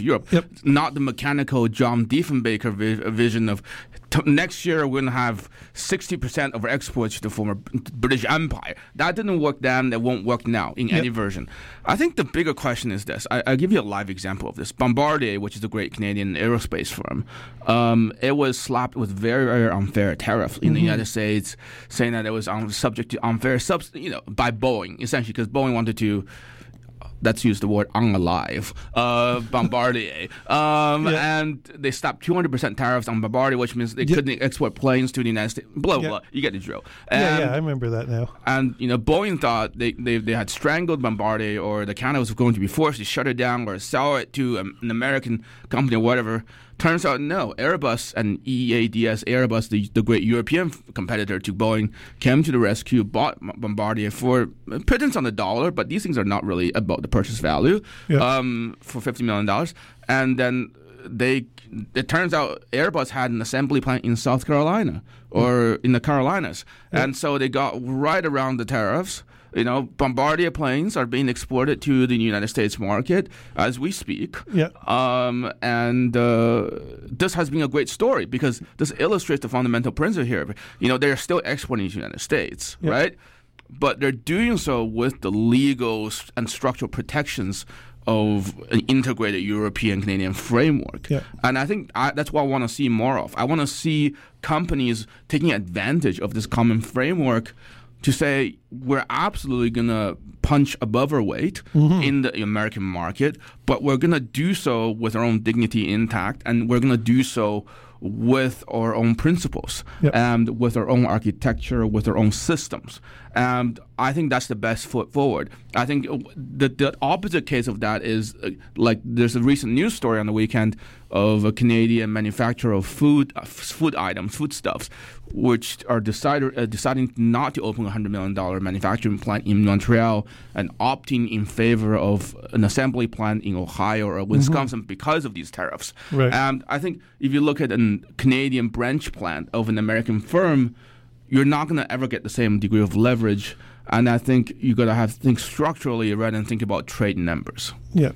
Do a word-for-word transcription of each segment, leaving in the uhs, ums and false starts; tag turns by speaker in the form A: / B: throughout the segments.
A: Europe,
B: yep.
A: not the mechanical John Diefenbaker vi- vision of t- next year we're going to have sixty percent of our exports to the former British Empire. That didn't work then, that won't work now in yep. any version. I think the bigger question is this. I, I'll give you a live example of this. Bombardier, which is a great Canadian aerospace firm, um, it was slapped with very, very unfair tariffs in mm-hmm. the United States, saying that it was un- subject to unfair subs, you know, by Boeing, essentially, because Boeing wanted to, let's use the word unalive, uh, Bombardier. Um, yeah. And they stopped two hundred percent tariffs on Bombardier, which means they yeah. couldn't export planes to the United States. Blah, blah, yeah. blah. You get the drill. And,
B: yeah, yeah, I remember that now.
A: And, you know, Boeing thought they, they, they had strangled Bombardier, or the Canada was going to be forced to shut it down or sell it to um, an American company or whatever. Turns out, no. Airbus and E A D S, Airbus, the, the great European competitor to Boeing, came to the rescue, bought Bombardier for pittance on the dollar, but these things are not really about the purchase value, yeah. um, for fifty million dollars. And then they, it turns out Airbus had an assembly plant in South Carolina or in the Carolinas. Yeah. And so they got right around the tariffs. You know, Bombardier planes are being exported to the United States market as we speak.
B: Yeah.
A: Um, and uh, this has been a great story because this illustrates the fundamental principle here. You know, they're still exporting to the United States, yeah. right? But they're doing so with the legal and structural protections of an integrated European-Canadian framework.
B: Yeah.
A: And I think I, that's what I want to see more of. I want to see companies taking advantage of this common framework to say we're absolutely going to punch above our weight mm-hmm. in the American market, but we're going to do so with our own dignity intact, and we're going to do so with our own principles yep. and with our own architecture, with our own systems. And I think that's the best foot forward. I think the, the opposite case of that is uh, like there's a recent news story on the weekend of a Canadian manufacturer of food uh, food items, foodstuffs, which are decided, uh, deciding not to open a one hundred million dollars manufacturing plant in Montreal and opting in favor of an assembly plant in Ohio or Wisconsin mm-hmm. because of these tariffs.
B: Right.
A: And I think if you look at a Canadian branch plant of an American firm, you're not going to ever get the same degree of leverage. And I think you got to have to think structurally rather than think about trade numbers.
B: Yeah.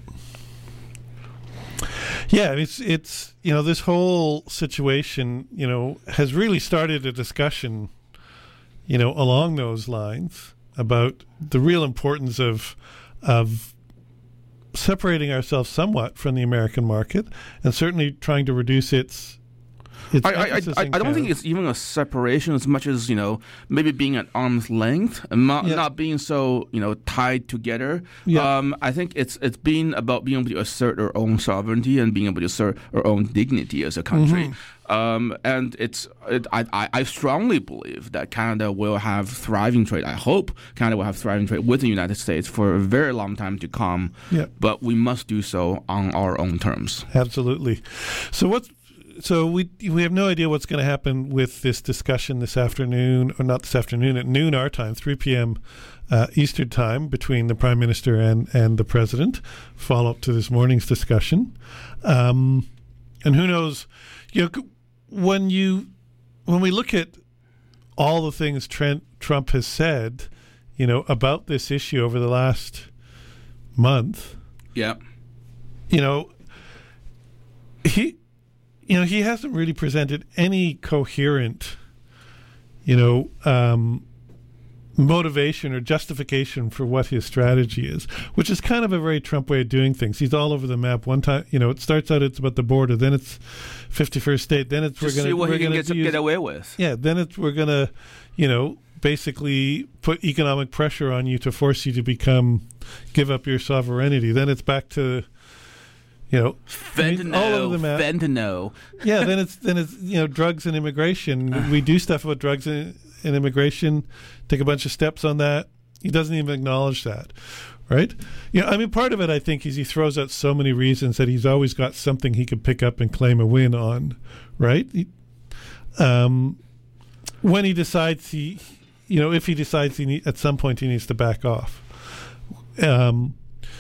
B: Yeah, it's, it's, you know, this whole situation, you know, has really started a discussion, you know, along those lines about the real importance of, of separating ourselves somewhat from the American market and certainly trying to reduce its It's
A: I, I, I, I don't think it's even a separation as much as, you know, maybe being at arm's length and not, yeah. not being so, you know, tied together.
B: Yeah.
A: Um, I think it's it's been about being able to assert our own sovereignty and being able to assert our own dignity as a country. Mm-hmm. Um, and it's it, I, I, I strongly believe that Canada will have thriving trade. I hope Canada will have thriving trade with the United States for a very long time to come.
B: Yeah.
A: But we must do so on our own terms.
B: Absolutely. So what's So we we have no idea what's going to happen with this discussion this afternoon, or not this afternoon, at noon our time, three p.m. Uh, Eastern time, between the Prime Minister and, and the President, follow-up to this morning's discussion. Um, and who knows, you know, when you when we look at all the things Trent, Trump has said, you know, about this issue over the last month,
A: yeah,
B: you know, he... You know, he hasn't really presented any coherent, you know, um, motivation or justification for what his strategy is, which is kind of a very Trump way of doing things. He's all over the map. One time, you know, it starts out it's about the border, then it's fifty-first state, then it's
A: Just
B: we're going to
A: see what
B: we're
A: he can
B: gonna
A: get, to
B: use,
A: get away with.
B: Yeah, then it's we're going to, you know, basically put economic pressure on you to force you to become, give up your sovereignty. Then it's back to, you know,
A: fentanyl,
B: I mean, all over the map.
A: fentanyl.
B: Yeah, then it's then it's you know drugs and immigration. We do stuff about drugs and, and immigration. Take a bunch of steps on that. He doesn't even acknowledge that, right? You know, I mean, part of it I think is he throws out so many reasons that he's always got something he could pick up and claim a win on, right? He, um, when he decides he, you know, if he decides he need, at some point he needs to back off, um,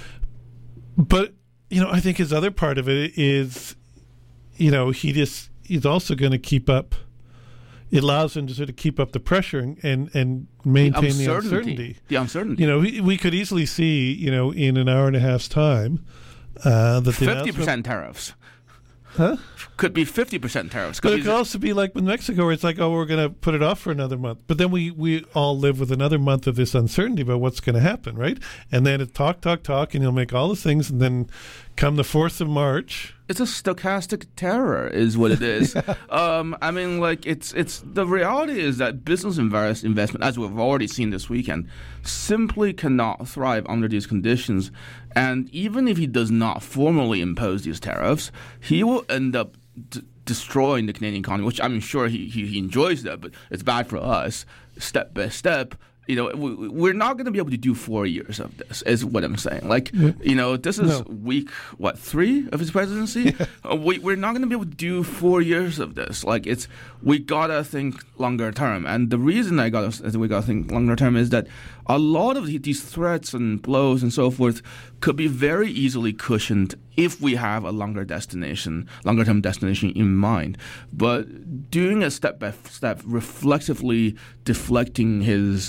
B: but. You know, I think his other part of it is, you know, he just he's also going to keep up. It allows him to sort of keep up the pressure and and, and maintain the uncertainty.
A: The uncertainty. The uncertainty.
B: You know, we, we could easily see, you know, in an hour and a half's time, Uh, that the
A: fifty
B: announcement-
A: percent tariffs.
B: Huh?
A: Could be fifty percent tariffs.
B: But
A: Could
B: it
A: be
B: could also be like with Mexico, where it's like, oh, we're going to put it off for another month. But then we, we all live with another month of this uncertainty about what's going to happen, right? And then it talk, talk, talk, and you'll make all the things. And then come the fourth of March.
A: It's a stochastic terror, is what it is. yeah. um, I mean, like, it's it's the reality is that business invest, investment, as we've already seen this weekend, simply cannot thrive under these conditions. And even if he does not formally impose these tariffs, he will end up d- destroying the Canadian economy, which I'm sure he, he, he enjoys that, but it's bad for us step by step. You know, we, we're not going to be able to do four years of this, is what I'm saying. Like, yeah. you know, this is no. week, what, three of his presidency? Yeah. Uh, we, we're not going to be able to do four years of this. Like, it's, we got to think longer term. And the reason I got to, we got to think longer term is that a lot of these threats and blows and so forth could be very easily cushioned if we have a longer destination, longer term destination in mind. But doing a step by step, reflexively deflecting his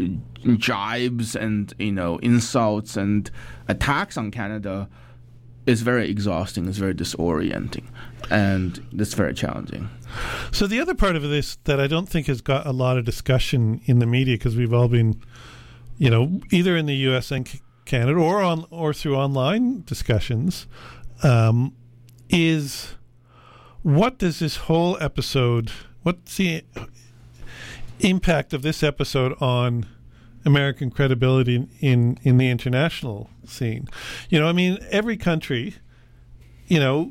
A: jibes and, you know, insults and attacks on Canada is very exhausting, it's very disorienting, and it's very challenging.
B: So the other part of this that I don't think has got a lot of discussion in the media, because we've all been, you know, either in the U S and Canada or on or through online discussions, um, is what does this whole episode, what's the impact of this episode on American credibility in, in, in the international scene? You know, I mean, every country, you know,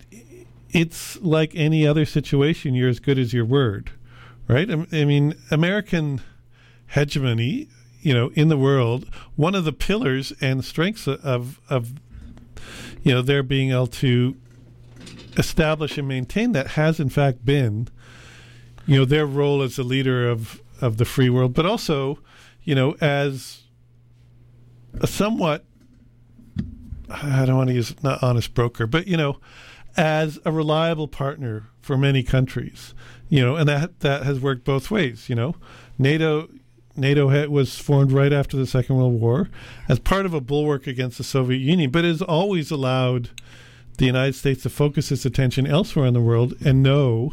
B: it's like any other situation, you're as good as your word, right? I, I mean, American hegemony, you know, in the world, one of the pillars and strengths of, of you know, their being able to establish and maintain that has in fact been, you know, their role as the leader of, of the free world, but also, you know, as a somewhat, I don't want to use not honest broker, but, you know, as a reliable partner for many countries, you know, and that that has worked both ways. You know, NATO NATO had, was formed right after the Second World War as part of a bulwark against the Soviet Union, but has always allowed the United States to focus its attention elsewhere in the world and know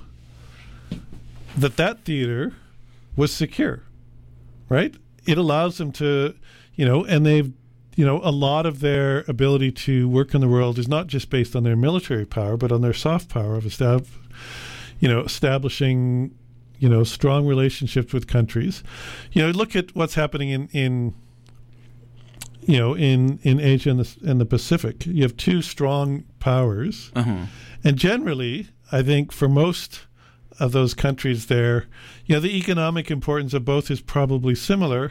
B: that that theater was secure, right? It allows them to, you know, and they've, you know, a lot of their ability to work in the world is not just based on their military power, but on their soft power of estab- you know, establishing, you know, strong relationships with countries. You know, look at what's happening in, in you know, in, in Asia and the, and the Pacific. You have two strong powers. Uh-huh. And generally, I think for most of those countries there, you know, the economic importance of both is probably similar,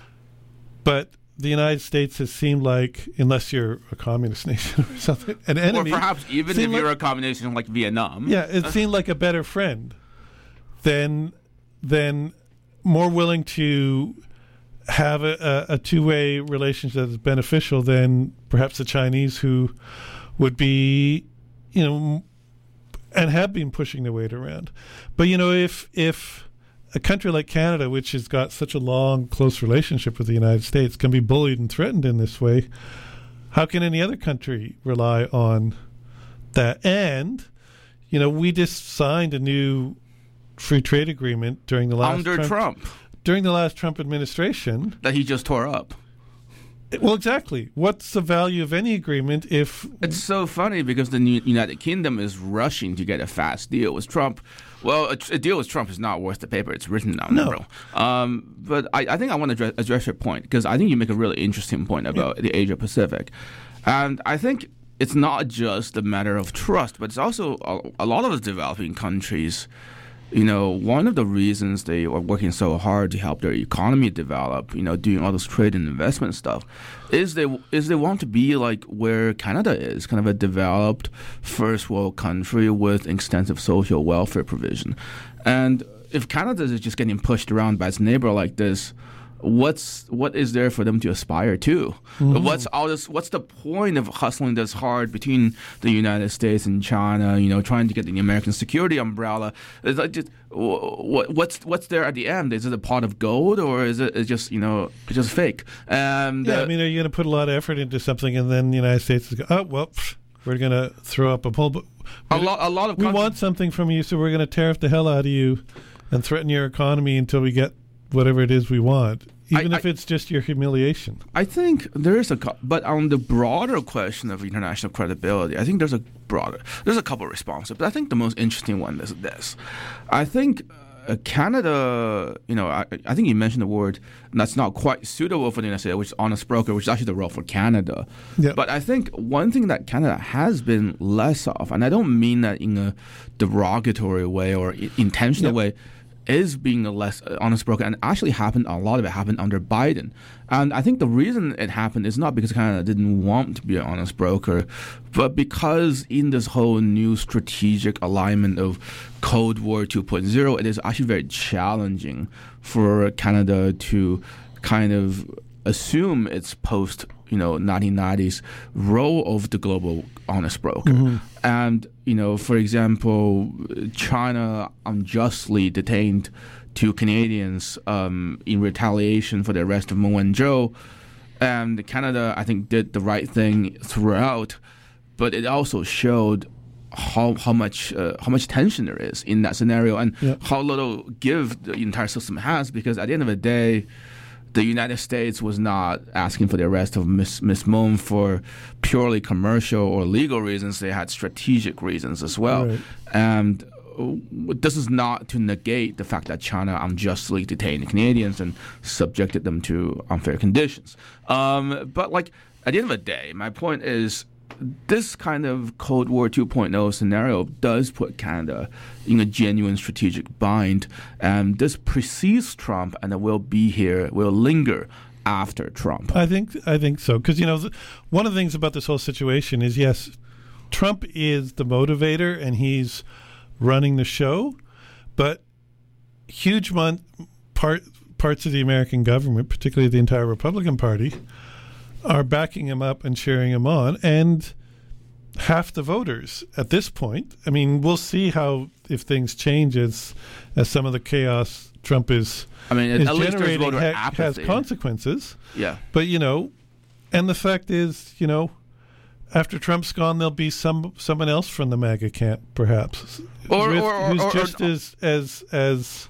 B: but the United States has seemed like, unless you're a communist nation or something, an enemy.
A: Or perhaps even if
B: like,
A: you're a communist nation like Vietnam.
B: Yeah, it seemed like a better friend than, than more willing to have a, a, a two-way relationship that is beneficial than perhaps the Chinese, who would be, you know, and have been pushing the weight around. But, you know, if if a country like Canada, which has got such a long, close relationship with the United States, can be bullied and threatened in this way, how can any other country rely on that? And, you know, we just signed a new free trade agreement during the last
A: under Trump,
B: Trump during the last Trump administration
A: that he just tore up.
B: Well, exactly. What's the value of any agreement if...
A: It's so funny because the United Kingdom is rushing to get a fast deal with Trump. Well, a, a deal with Trump is not worth the paper it's written on.
B: No.
A: Um, but I, I think I want to address, address your point, because I think you make a really interesting point about yeah. the Asia Pacific. And I think it's not just a matter of trust, but it's also a, a lot of the developing countries. You know, one of the reasons they are working so hard to help their economy develop, you know, doing all this trade and investment stuff, is they is they want to be like where Canada is, kind of a developed first world country with extensive social welfare provision. And if Canada is just getting pushed around by its neighbor like this, what's what is there for them to aspire to?
B: Mm-hmm.
A: What's all this? What's the point of hustling this hard between the United States and China? You know, trying to get the American security umbrella. It's like just, what, what's what's there at the end? Is it a pot of gold, or is it it's just you know it's just fake? And
B: yeah,
A: uh,
B: I mean, are you going to put a lot of effort into something, and then the United States is go, oh well, pff, we're going to throw up a poll. But
A: a lot, a lot of
B: we
A: countries,
B: want something from you, so we're going to tariff the hell out of you and threaten your economy until we get whatever it is we want, even
A: I,
B: if
A: I,
B: it's just your humiliation.
A: I think there is a, but on the broader question of international credibility, I think there's a broader, there's a couple of responses. But I think the most interesting one is this. I think uh, Canada, you know, I, I think you mentioned the word that's not quite suitable for the United States, which is honest broker, which is actually the role for Canada.
B: Yep.
A: But I think one thing that Canada has been less of, and I don't mean that in a derogatory way or I- intentional
B: yep.
A: way, is being a less honest broker, and actually happened. A lot of it happened under Biden, and I think the reason it happened is not because Canada didn't want to be an honest broker, but because in this whole new strategic alignment of Cold War two point oh, it is actually very challenging for Canada to kind of assume its post, you know, nineteen nineties role of the global honest broker. Mm-hmm. And, you know, for example, China unjustly detained two Canadians um, in retaliation for the arrest of Meng Wanzhou. And Canada, I think, did the right thing throughout, but it also showed how how much uh, how much tension there is in that scenario, and yep. how little give the entire system has, because at the end of the day, the United States was not asking for the arrest of Miss Miss Meng for purely commercial or legal reasons. They had strategic reasons as well.
B: Right.
A: And this is not to negate the fact that China unjustly detained Canadians and subjected them to unfair conditions. Um, but like at the end of the day, my point is, this kind of Cold War two point oh scenario does put Canada in a genuine strategic bind, and this precedes Trump, and it will be here, will linger after Trump.
B: I think I think so, because you know th- one of the things about this whole situation is, yes, Trump is the motivator and he's running the show, but huge mon- part parts of the American government, particularly the entire Republican Party, are backing him up and cheering him on, and half the voters at this point. I mean, we'll see how if things change as as some of the chaos Trump is.
A: I mean,
B: is
A: at least there's
B: generating
A: voter
B: ha- has
A: apathy.
B: consequences.
A: Yeah,
B: but you know, and the fact is, you know, after Trump's gone, there'll be some someone else from the MAGA camp, perhaps,
A: or,
B: with,
A: or, or
B: who's
A: or,
B: just
A: or,
B: as as as.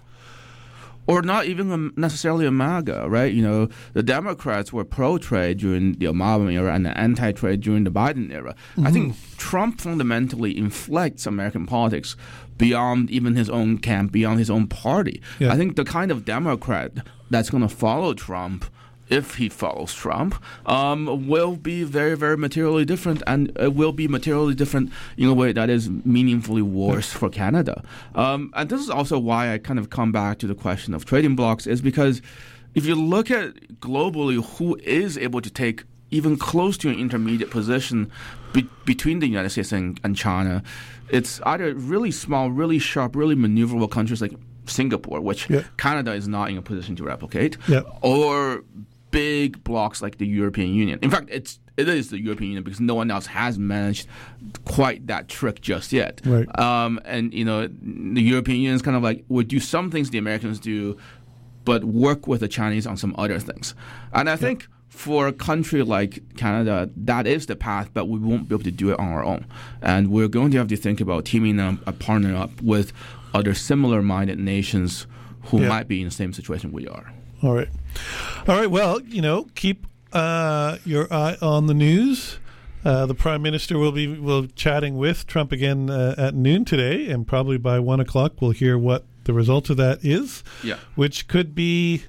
A: Or not even a, necessarily a MAGA, right? You know, the Democrats were pro-trade during the Obama era and anti-trade during the Biden era. Mm-hmm. I think Trump fundamentally inflects American politics beyond even his own camp, beyond his own party. Yeah. I think the kind of Democrat that's going to follow Trump, if he follows Trump, um, will be very, very materially different, and it will be materially different in a way that is meaningfully worse for Canada. Um, and this is also why I kind of come back to the question of trading blocks, is because if you look at globally who is able to take even close to an intermediate position be- between the United States and, and China, it's either really small, really sharp, really maneuverable countries like Singapore, which yeah. Canada is not in a position to replicate,
B: yeah.
A: or big blocks like the European Union. In fact, it's it is the European Union because no one else has managed quite that trick just yet.
B: Right.
A: Um, and you know, the European Union is kind of like, we'll do some things the Americans do, but work with the Chinese on some other things. And I yeah. think for a country like Canada, that is the path, but we won't be able to do it on our own. And we're going to have to think about teaming up, uh, partnering up with other similar-minded nations who yeah. might be in the same situation we are.
B: All right. All right. Well, you know, keep uh, your eye on the news. Uh, the Prime Minister will be will chatting with Trump again uh, at noon today, and probably by one o'clock we'll hear what the result of that is.
A: Yeah.
B: Which could be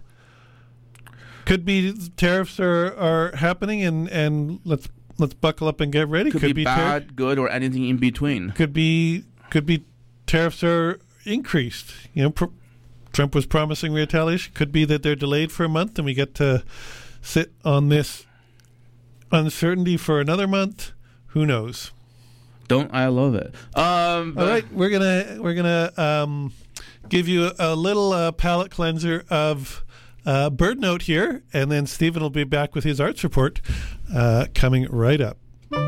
B: could be tariffs are, are happening, and, and let's let's buckle up and get ready.
A: Could,
B: could
A: be, be bad, tar- good, or anything in between.
B: Could be could be tariffs are increased. You know. Pr- Trump was promising retaliation. Could be that they're delayed for a month and we get to sit on this uncertainty for another month. Who knows?
A: Don't I love it? Um,
B: All right, we're gonna we're gonna um, give you a, a little uh, palate cleanser of Uh, Bird Note here, and then Stephen will be back with his arts report uh, coming right up.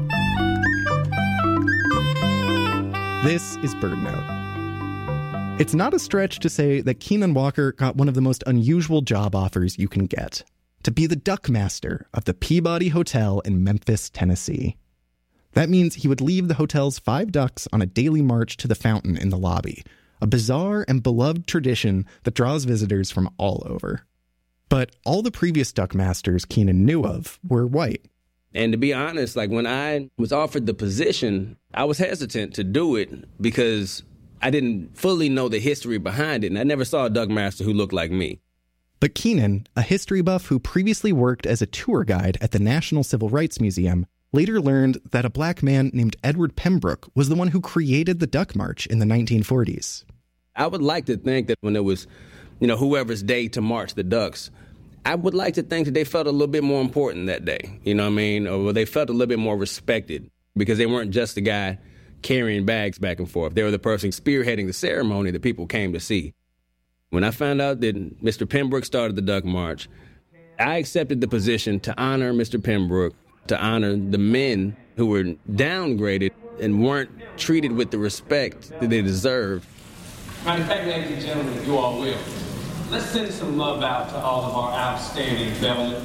C: This is Bird Note. It's not a stretch to say that Keenan Walker got one of the most unusual job offers you can get. To be the duck master of the Peabody Hotel in Memphis, Tennessee. That means he would leave the hotel's five ducks on a daily march to the fountain in the lobby, a bizarre and beloved tradition that draws visitors from all over. But all the previous duck masters Keenan knew of were white.
D: And to be honest, like when I was offered the position, I was hesitant to do it because I didn't fully know the history behind it, and I never saw a duck master who looked like me.
C: But Keenan, a history buff who previously worked as a tour guide at the National Civil Rights Museum, later learned that a black man named Edward Pembroke was the one who created the Duck March in the nineteen forties.
D: I would like to think that when it was, you know, whoever's day to march the ducks, I would like to think that they felt a little bit more important that day, you know what I mean? Or they felt a little bit more respected because they weren't just the guy carrying bags back and forth. They were the person spearheading the ceremony that people came to see. When I found out that Mister Pembroke started the Duck March, I accepted the position to honor Mister Pembroke, to honor the men who were downgraded and weren't treated with the respect that they deserved.
E: Matter of fact, ladies and gentlemen, if you all will, let's send some love out to all of our outstanding bellmen.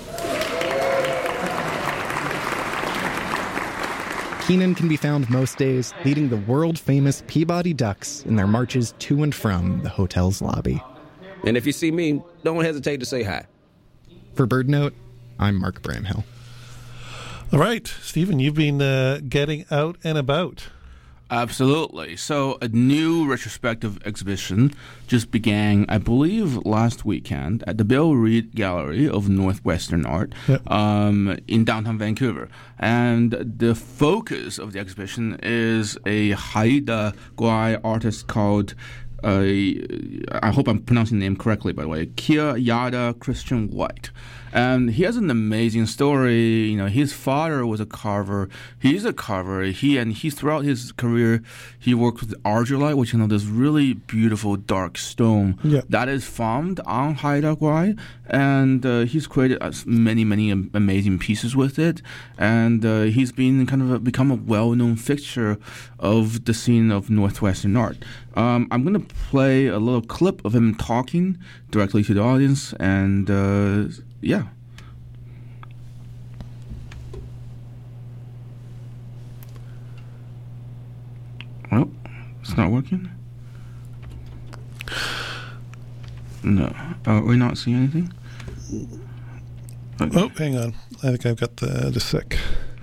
C: Keenan can be found most days leading the world-famous Peabody Ducks in their marches to and from the hotel's lobby.
D: And if you see me, don't hesitate to say hi.
C: For Bird Note, I'm Mark Bramhill.
B: All right, Stephen, you've been uh, getting out and about.
A: Absolutely. So a new retrospective exhibition just began, I believe, last weekend at the Bill Reed Gallery of Northwestern Art yep. um, in downtown Vancouver. And the focus of the exhibition is a Haida Gwaii artist called, uh, I hope I'm pronouncing the name correctly, by the way, Kia Yada Christian White. And he has an amazing story. You know, his father was a carver. He's a carver. He and he throughout his career, he worked with argillite, which you know, this really beautiful dark stone
B: yeah.
A: that is formed on Haida Gwaii. And uh, he's created uh, many, many amazing pieces with it. And uh, he's been kind of a, become a well-known fixture of the scene of Northwestern art. Um, I'm going to play a little clip of him talking directly to the audience, and uh, yeah. Oh, it's not working? No. Uh, we're not seeing anything?
B: Okay. Oh, hang on. I think I've got the, the sick.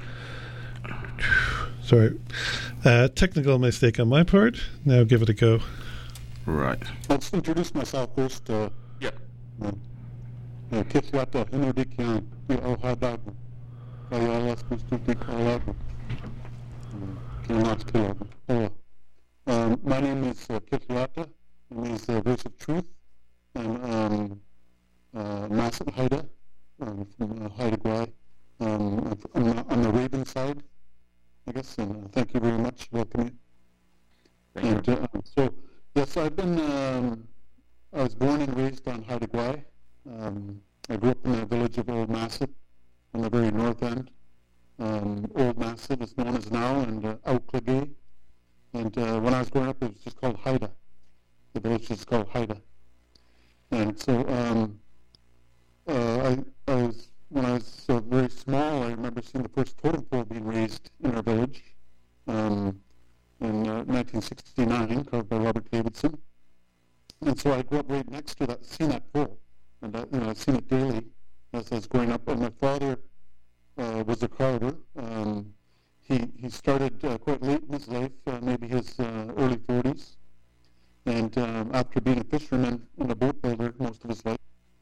B: Sorry. Uh, technical mistake on my part. Now give it a go.
A: Right.
F: Let's introduce myself first. Uh,
A: yeah.
F: Uh, Kitlata, Henodikian, Ohadabu, Ayala, Kustutik, Alabu, Kilnat Kilabu. Um, my name is uh, Kitlata, it means the voice of truth, and um, uh, Massive Haida, um, from uh, Haida Gwaii. Um, I'm on the Raven side, I guess, and uh, thank you very much. Welcome you. And uh, so, yes, I've been, um, I was born and raised on Haida Gwaii. Um, I grew up in the village of Old Massett on the very north end. Um, Old Massett is known as now, and uh, Auklagay. And uh, when I was growing up, it was just called Haida. The village is called Haida. And so um, uh, I, I was, when I was uh, very small, I remember seeing the first totem pole being raised in our village um, in uh, nineteen sixty-nine, carved by Robert Davidson. And so I grew up right next to that, seeing that pole. And I, you know, I've seen it daily as I was growing up. And my father uh, was a carver. Um, he he started uh, quite late in his life, uh, maybe his uh, early forties. And um, after being a fisherman and a boat builder most of his life.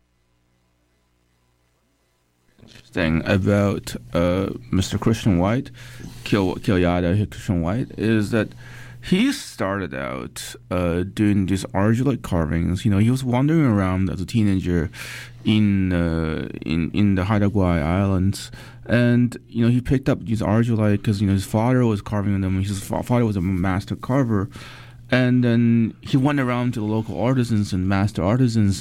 A: Interesting about uh, Mister Christian White, Kil Kilyada Christian White, is that he started out uh, doing these argillite carvings. You know, he was wandering around as a teenager in uh, in in the Haida Gwaii Islands, and you know he picked up these argillite because you know his father was carving them. His father was a master carver, and then he went around to the local artisans and master artisans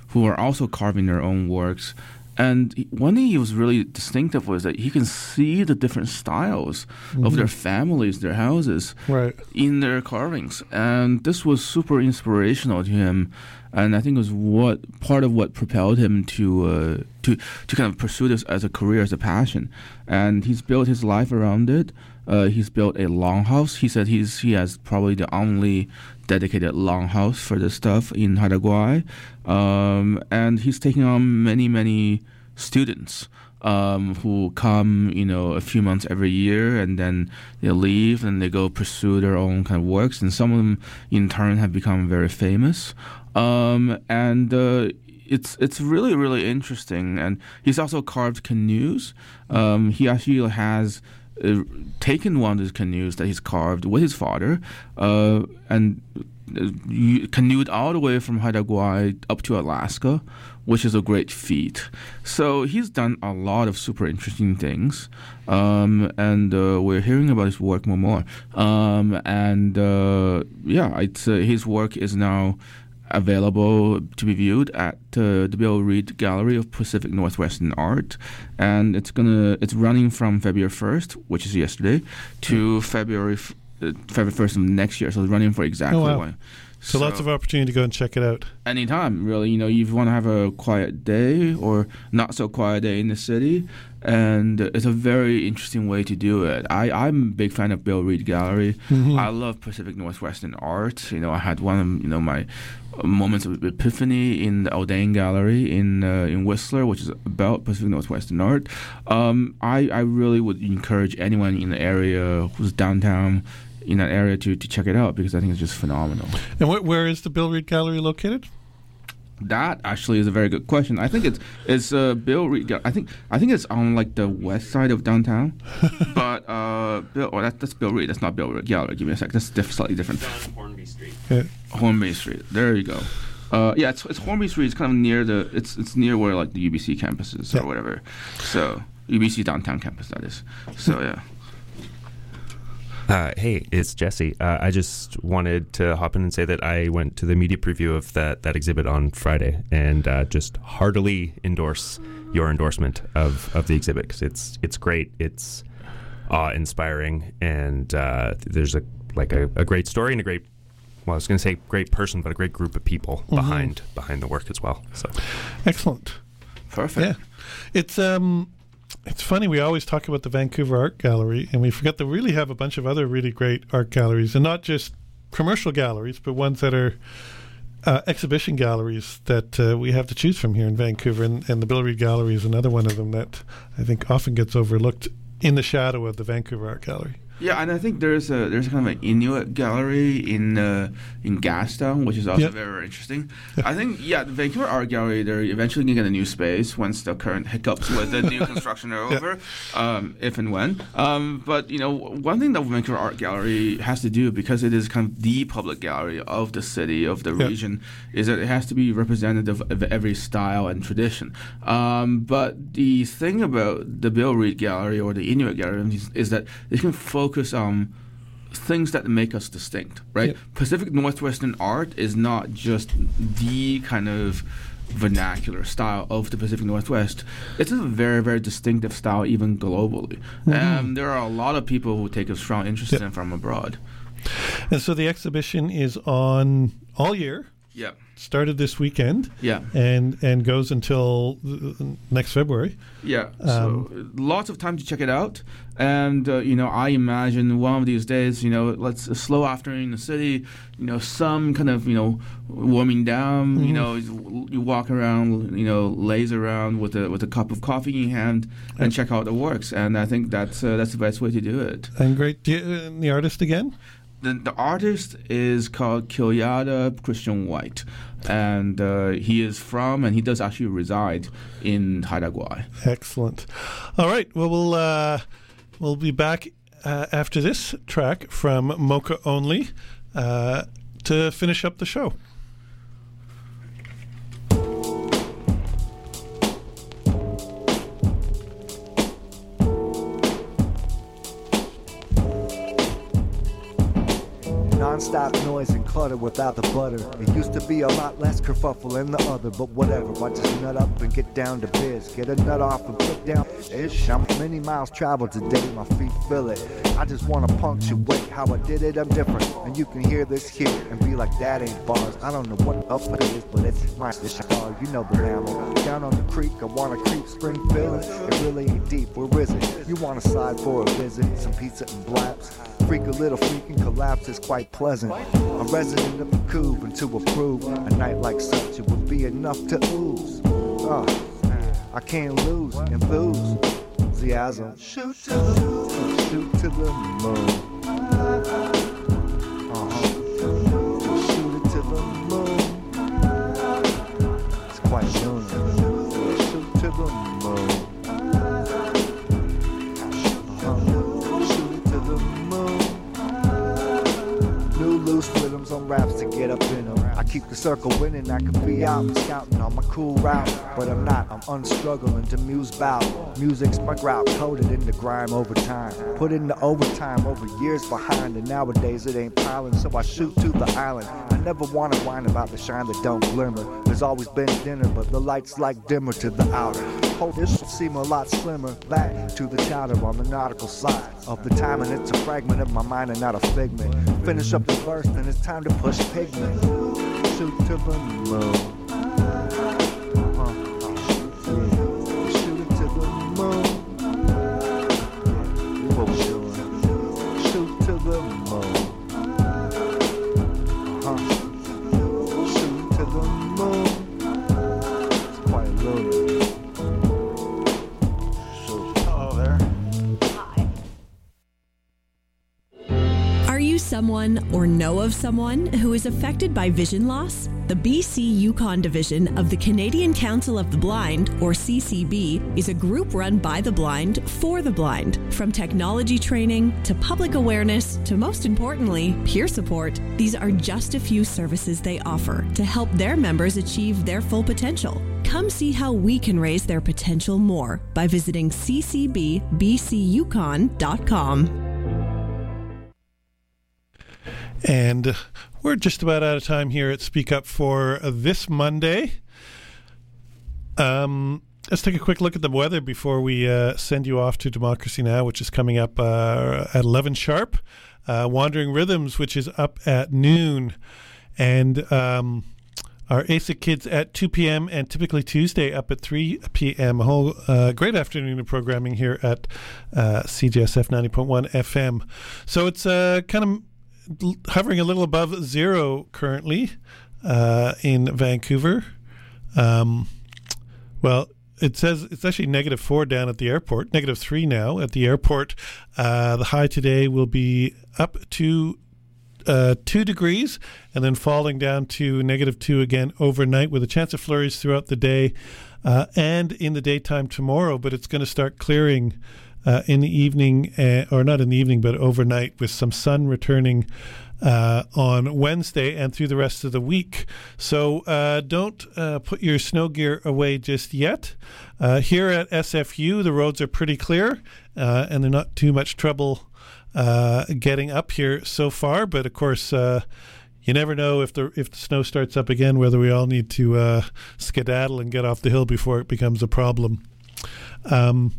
A: who are also carving their own works. And he- one thing he was really distinctive was that he can see the different styles of their families, their houses,
B: Right.
A: in their carvings. And this was super inspirational to him. And I think it was what part of what propelled him to uh, to to kind of pursue this as a career, as a passion. And he's built his life around it. Uh, he's built a longhouse. He said he's he has probably the only dedicated longhouse for this stuff in Haida Gwaii. Um, and he's taking on many, many students um, who come, you know, a few months every year, and then they leave and they go pursue their own kind of works. And some of them, in turn, have become very famous. Um, and uh, it's it's really, really interesting. And he's also carved canoes. Um, he actually has uh, taken one of his canoes that he's carved with his father uh, and uh, canoed all the way from Haida Gwaii up to Alaska, which is a great feat. So he's done a lot of super interesting things, um, and uh, we're hearing about his work more and more. Um, and uh, yeah, it's, uh, his work is now available to be viewed at uh, the Bill Reed Gallery of Pacific Northwestern Art, and it's gonna it's running from February first, which is yesterday, to February f- uh, February first of next year. So it's running for exactly
B: Oh, wow.
A: one.
B: So, lots of opportunity to go and check it out.
A: Anytime, really. You know, if you want to have a quiet day or not so quiet day in the city, and it's a very interesting way to do it. I, I'm a big fan of Bill Reed Gallery.
B: Mm-hmm.
A: I love Pacific Northwestern art. You know, I had one of, you know, my moments of epiphany in the Aldane Gallery in uh, in Whistler, which is about Pacific Northwestern art. Um, I, I really would encourage anyone in the area who's downtown in that area to, to check it out, because I think it's just phenomenal.
B: And wh- where is the Bill Reed Gallery located?
A: That actually is a very good question. I think it's it's uh, Bill Reed. Ga- I think I think it's on like the west side of downtown. But uh, Bill, oh, that, that's Bill Reed. That's not Bill Reed Gallery. Give me a sec. That's diff- slightly different.
G: on Hornby Street.
B: Yeah.
A: Hornby Street. There you go. Uh, yeah, it's, it's Hornby Street. It's kind of near the. It's it's near where like the U B C campus is
B: Yeah.
A: or whatever. So U B C downtown campus, that is. So yeah.
G: Uh, hey, it's Jesse. Uh, I just wanted to hop in and say that I went to the media preview of that, that exhibit on Friday, and uh, just heartily endorse your endorsement of, of the exhibit, because it's it's great. It's awe-inspiring, and uh, there's a like a, a great story and a great, well, I was going to say great person, but a great group of people
B: Mm-hmm.
G: behind behind the work as well. So
B: Excellent.
A: Perfect.
B: Yeah. It's um it's funny, we always talk about the Vancouver Art Gallery, and we forget that we really have a bunch of other really great art galleries, and not just commercial galleries, but ones that are uh, exhibition galleries that uh, we have to choose from here in Vancouver, and, and the Bill Reed Gallery is another one of them that I think often gets overlooked in the shadow of the Vancouver Art Gallery.
A: Yeah, and I think there's a there's kind of an Inuit gallery in uh, in Gastown, which is also
B: Yep.
A: very, very interesting. I think yeah, the Vancouver Art Gallery, they're eventually going to get a new space once the current hiccups with the new construction are over, um, if and when. Um, but you know, one thing that Vancouver Art Gallery has to do, because it is kind of the public gallery of the city, of the
B: Yep.
A: region, is that it has to be representative of every style and tradition. Um, but the thing about the Bill Reed Gallery or the Inuit Gallery is, is that they can focus on things that make us distinct, right?
B: Yep.
A: Pacific Northwestern art is not just the kind of vernacular style of the Pacific Northwest. It's a very, very distinctive style, even globally. Um, there are a lot of people who take a strong interest
B: Yep.
A: in it from abroad.
B: And so the exhibition is on all year,
A: Yeah,
B: started this weekend,
A: yeah,
B: and and goes until uh, next February.
A: yeah. So lots of time to check it out. And, uh, you know, I imagine one of these days, you know, let's a slow afternoon in the city, you know, some kind of, you know, warming down, you know, you walk around, you know, laze around with a with a cup of coffee in your hand and check out the works. And I think that's uh, that's the best way to do it.
B: And great. Do you, uh, the artist again?
A: The, the artist is called Kilyada Christian White, and uh, he is from, and he does actually reside in Haida Gwaii.
B: Excellent. All right. Well, we'll uh, we'll be back uh, after this track from Mocha Only uh, to finish up the show.
H: Non-stop noise and clutter without the butter. It used to be a lot less kerfuffle in the other, but whatever. I just nut up and get down to biz. Get a nut off and put down ish. I'm many miles traveled today, my feet feel it. I just wanna punctuate how I did it, I'm different. And you can hear this here and be like, that ain't bars. I don't know what up it is, but it's my this car. You know the mammal. Down on the creek, I wanna creep spring feelings. It really ain't deep, where is it? You wanna slide for a visit, some pizza and blaps. Freak a little freak and collapse is quite pleasant. A resident of the Cube, and to approve a night like such, it would be enough to ooze. Uh, I can't lose, enthusiasm. Shoot to the moon, shoot to the moon. Uh-huh. Shoot it to the moon. It's quite lunar. Shoot to the moon. Uh-huh. Shoot it to the moon. New loose rhythms on raps to get up in them. I keep the circle winning, I could be out scouting on my cool route, but I'm not, I'm unstruggling to muse bout. Music's my grout, coded in the grime over time. Put in the overtime over years behind, and nowadays it ain't piling, so I shoot to the island. I never wanna whine about the shine that don't glimmer. There's always been dinner, but the light's like dimmer to the outer. Hope this will seem a lot slimmer. Back to the chowder on the nautical side of the time, and it's a fragment of my mind and not a figment. Finish up the verse, then it's time to push pigment. Shoot to the moon. Uh-huh. Yeah. Shoot it to the moon. What we doing? Shoot to the moon. Uh-huh. Shoot to the moon. It's quite a little. Hello there.
I: Are you someone or know of someone who is affected by vision loss? The B C Yukon division of the Canadian Council of the Blind, or C C B, is a group run by the blind for the blind. From technology training to public awareness to, most importantly, peer support, these are just a few services they offer to help their members achieve their full potential. Come see how we can raise their potential more by visiting c c b b c yukon dot com.
B: And we're just about out of time here at Speak Up for this Monday. Um, let's take a quick look at the weather before we uh, send you off to Democracy Now!, which is coming up uh, at eleven sharp. Uh, Wandering Rhythms, which is up at noon. And um, our A S I C Kids at two p.m. and typically Tuesday up at three p.m. A whole uh, great afternoon of programming here at uh, C J S F ninety point one F M. So it's uh, kind of hovering a little above zero currently uh, in Vancouver. Um, well, it says it's actually negative four down at the airport, negative three now at the airport. Uh, the high today will be up to uh, two degrees and then falling down to negative two again overnight with a chance of flurries throughout the day uh, and in the daytime tomorrow, but it's going to start clearing Uh, in the evening, uh, or not in the evening, but overnight, with some sun returning uh, on Wednesday and through the rest of the week. So uh, don't uh, put your snow gear away just yet. Uh, here at S F U, the roads are pretty clear, uh, and they're not too much trouble uh, getting up here so far. But of course, uh, you never know if the if the snow starts up again, whether we all need to uh, skedaddle and get off the hill before it becomes a problem. Um,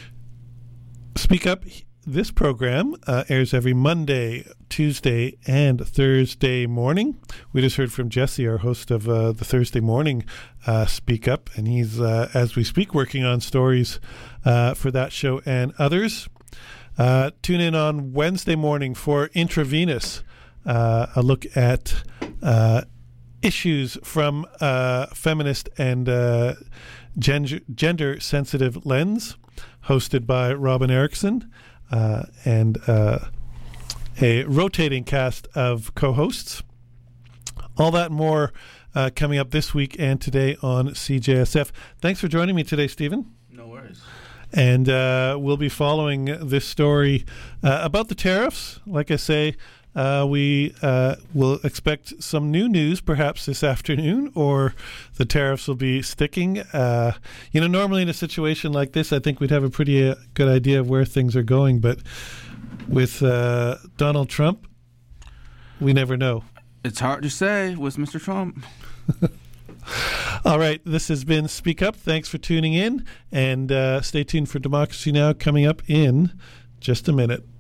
B: Speak Up, this program uh, airs every Monday, Tuesday, and Thursday morning. We just heard from Jesse, our host of uh, the Thursday morning uh, Speak Up, and he's, uh, as we speak, working on stories uh, for that show and others. Uh, tune in on Wednesday morning for Intravenous, uh, a look at uh, issues from a feminist and uh, gender, gender-sensitive lens, hosted by Robin Erickson, uh, and uh, a rotating cast of co-hosts. All that and more uh, coming up this week and today on C J S F. Thanks for joining me today, Stephen.
A: No worries.
B: And uh, we'll be following this story uh, about the tariffs. Like I say, Uh, we uh, will expect some new news perhaps this afternoon, or the tariffs will be sticking. Uh, you know, normally in a situation like this, I think we'd have a pretty uh, good idea of where things are going. But with uh, Donald Trump We never know.
A: It's hard to say with Mister Trump.
B: All right, this has been Speak Up. Thanks for tuning in, and uh, stay tuned for Democracy Now! Coming up in just a minute.